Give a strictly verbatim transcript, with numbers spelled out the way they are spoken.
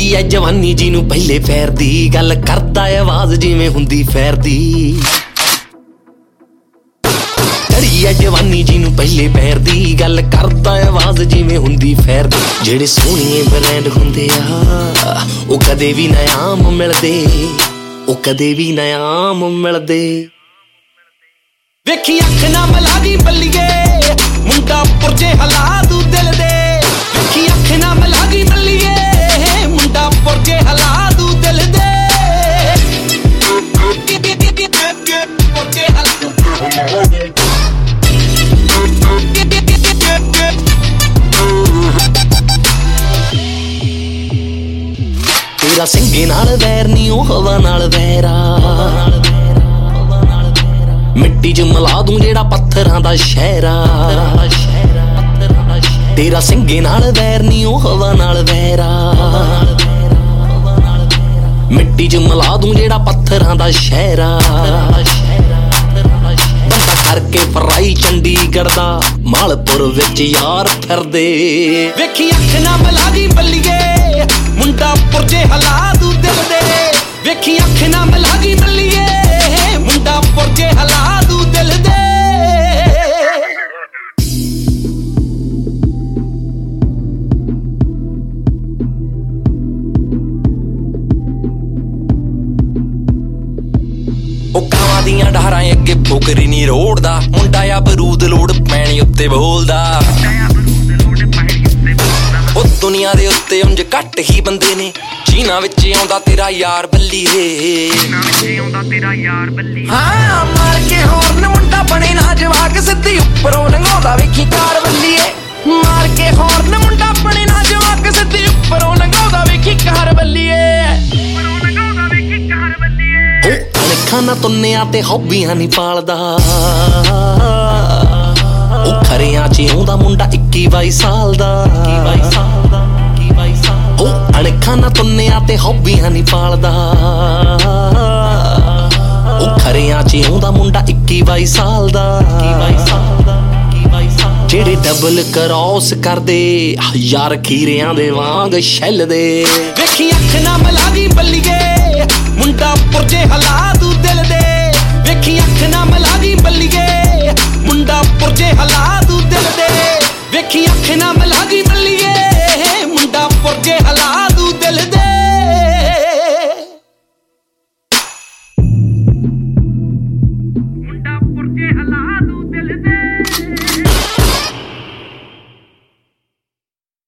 ਚੜੀ ਐ ਜਵਾਨੀ ਜਿਹਨੂੰ ਪਹਿਲੇ ਪੈਰ ਦੀ ਗੱਲ ਕਰਦਾ ਆਵਾਜ਼ ਜਿਵੇਂ ਹੁੰਦੀ ਫੈਰ ਦੀ ਚੜੀ ਐ ਜਵਾਨੀ ਜਿਹਨੂੰ ਪਹਿਲੇ ਪੈਰ ਦੀ ਗੱਲ ਕਰਦਾ ਆਵਾਜ਼ ਜਿਵੇਂ ਹੁੰਦੀ ਫੈਰ ਦੀ ਜਿਹੜੇ ਸੋਹਣੀਏ ਬ੍ਰਾਂਡ ਹੁੰਦੇ ਆ ਉਹ ਕਦੇ ਵੀ ਨਾ ਆਮ ਮਿਲਦੇ ਉਹ ਕਦੇ ਵੀ ਨਾ ਆਮ ਮਿਲਦੇ ਵੇਖੀ ਅੱਖ ਨਾ ਮਿਲਾ ਦੀ ਬੱਲੀਏ ਮੁੰਡਾ ਪੁਰਜੇ ਹਲਾ ਦੂ ਦਿਲ ਦੇ ਵੇਖੀ ਅੱਖ ਨਾ ਮਿਲਾ ਦੀ ਬੱਲੀਏ ਮੁੰਡਾ ਪੁਰਜੇ ਹਲਾ ਦੂ ਦਿਲ ਦੇ ਪੁਰਜੇ ਹਲਾ ਤੇਰਾ ਸਿੰਘੇ ਨਾਲ ਵੈਰ ਨੀ ਉਹ ਹਵਾ ਨਾਲ ਵੈਰਾ ਮਿੱਟੀ ਚ ਮਿਲਾ ਦੂੰ ਜਿਹੜਾ ਪੱਥਰਾਂ ਦਾ ਸ਼ਹਿਰਾ ਤੇਰਾ ਸਿੰਘੇ ਨਾਲ ਵੈਰ ਨੀ ਉਹ ਹਵਾ ਨਾਲ ਵੈਰਾ ਮਿੱਟੀ ਚ ਮਿਲਾ ਦੂੰ ਜਿਹੜਾ ਪੱਥਰਾਂ ਦਾ ਸ਼ਹਿਰਾ ਬੰਦਾ ਕਰਕੇ ਫਰਾਈ ਚੰਡੀਗੜ੍ਹ ਦਾ ਮਾਲਪੁਰ ਵਿੱਚ ਯਾਰ ਫਿਰਦੇ ਵੇਖੀ ਅੱਖ ਨਾ ਮਿਲਾ ਦੀ ਬੱਲੀਏ ਮੁੰਡਾ ਪੁਰਜੇ ਹਲਾ ਦੂ ਦਿਲ ਦੇ ਵੇਖੀ ਅੱਖ ਨਾ ਮਿਲਾ ਦੀ ਬੱਲੀਏ ਮੁੰਡਾ ਪੁਰਜੇ ਹਲਾ ਦੂ ਦਿਲ ਦੇ ਉਹ ਕਾਵਾਂ ਦੀਆਂ ਡਾਰਾਂ ਅੱਗੇ ਫੁਕਰੀ ਨੀ ਰੋੜਦਾ ਮੁੰਡਾ ਆ ਬਰੂਦ ਲੋੜ ਪੈਣੀ ਉੱਤੇ ਬੋਲਦਾ ਉਹ ਦੁਨੀਆ ਦੇ ਉੱਤੇ ਉਂਝ ਘੱਟ ਹੀ ਬੰਦੇ ਨੇ ਚੀਨਾ ਵਿੱਚ ਆਉਂਦਾ ਤੇਰਾ ਯਾਰ ਬੱਲੀਏ ਹਾਂ ਮਾਰ ਕੇ ਹੋਰਨ ਮੁੰਡਾ ਬਣੇ ਨਾ ਜਵਾਕ ਸਿੱਧੀ ਉੱਪਰੋਂ ਲੰਘਾਉਂਦਾ ਵੇਖੀ ਕਾਰ ਬੱਲੀਏ ਮਾਰ ਕੇ ਹੋਰਨ ਮੁੰਡਾ ਬਣੇ ਨਾ ਜਵਾਕ ਸਿੱਧੀ ਉੱਪਰੋਂ ਲੰਘਾਉਂਦਾ ਵੇਖੀ ਕਾਰ ਬੱਲੀਏ ਖਾਨਾ ਤੁੰਨਿਆਂ ਤੇ ਹੌਬੀਆਂ ਨੀ ਪਾਲਦਾ ਉਹ ਖਰਿਆਂ ਚ ਆਉਂਦਾ ਮੁੰਡਾ ਇੱਕੀ ਬਾਈ ਸਾਲ ਦਾ ਉਹ ਅਣਖਾਂ ਨਾ ਤੁੰਨਿਆਂ ਤੇ ਹੌਬੀਆਂ ਨੀ ਪਾਲਦਾ ਉਹ ਖਰਿਆਂ ਚ ਆਉਂਦਾ ਮੁੰਡਾ ਇੱਕੀ ਬਾਈ ਸਾਲ ਦਾ ਜਿਹੜੇ ਡਬਲ ਕਰੌਸ ਕਰਦੇ ਯਾਰ ਖੀਰਿਆਂ ਦੇ ਵਾਂਗ ਛੱਲਦੇ ਵੇਖੀ ਅੱਖ ਨਾ ਮਿਲਾ ਦੀ ਬੱਲੀਏ ਮੁੰਡਾ ਪੁਰਜੇ ਹਲਾ ਦੂ ਦਿਲ ਦੇ ਵੇਖੀ ਅੱਖ ਨਾ ਮਿਲਾ ਦੀ ਬੱਲੀਏ